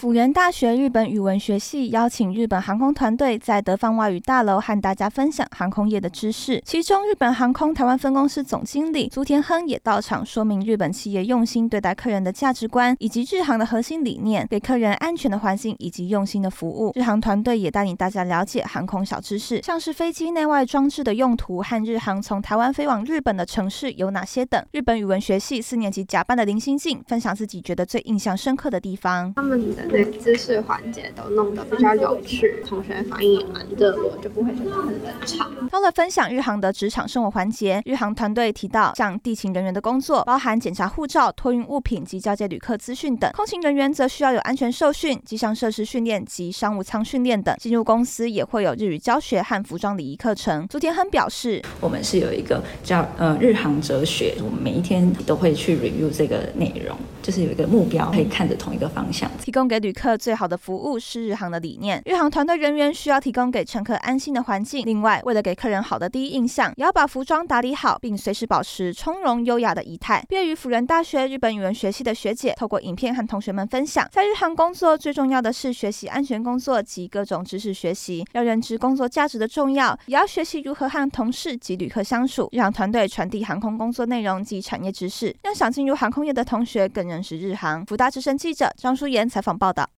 辅仁大学日本语文学系邀请日本航空团队在德放外语大楼和大家分享航空业的知识，其中日本航空台湾分公司总经理足田亨也到场说明日本企业用心对待客人的价值观，以及日航的核心理念，给客人安全的环境以及用心的服务。日航团队也带领大家了解航空小知识，像是飞机内外装置的用途和日航从台湾飞往日本的城市有哪些等。日本语文学系4年级甲班的林心静分享自己觉得最印象深刻的地方。 他们的那个知识环节都弄得比较有趣，同学反应也蛮热络，就不会觉得很冷场。 到了分享日航的职场生活环节，日航团队提到，像地勤人员的工作包含检查护照、托运物品及交接旅客资讯等；空勤人员则需要有安全受训、机上设施训练及商务舱训练等。进入公司也会有日语教学和服装礼仪课程。足田亨表示， 我们是有一个叫日航哲学，我们每一天都会去 review 这个内容，就是有一个目标可以看着同一个方向。 提供给旅客最好的服务是日航的理念。日航团队人员需要提供给乘客安心的环境，另外为了给客人好的第一印象，也要把服装打理好，并随时保持从容优雅的仪态。毕业于辅仁大学日本语文学系的学姐透过影片和同学们分享，在日航工作最重要的是学习安全工作及各种知识学习，要认知工作价值的重要，也要学习如何和同事及旅客相处。日航团队传递航空工作内容及产业知识，让想进入航空业的同学更认识日航。辅大之声记者张淑妍采访报道。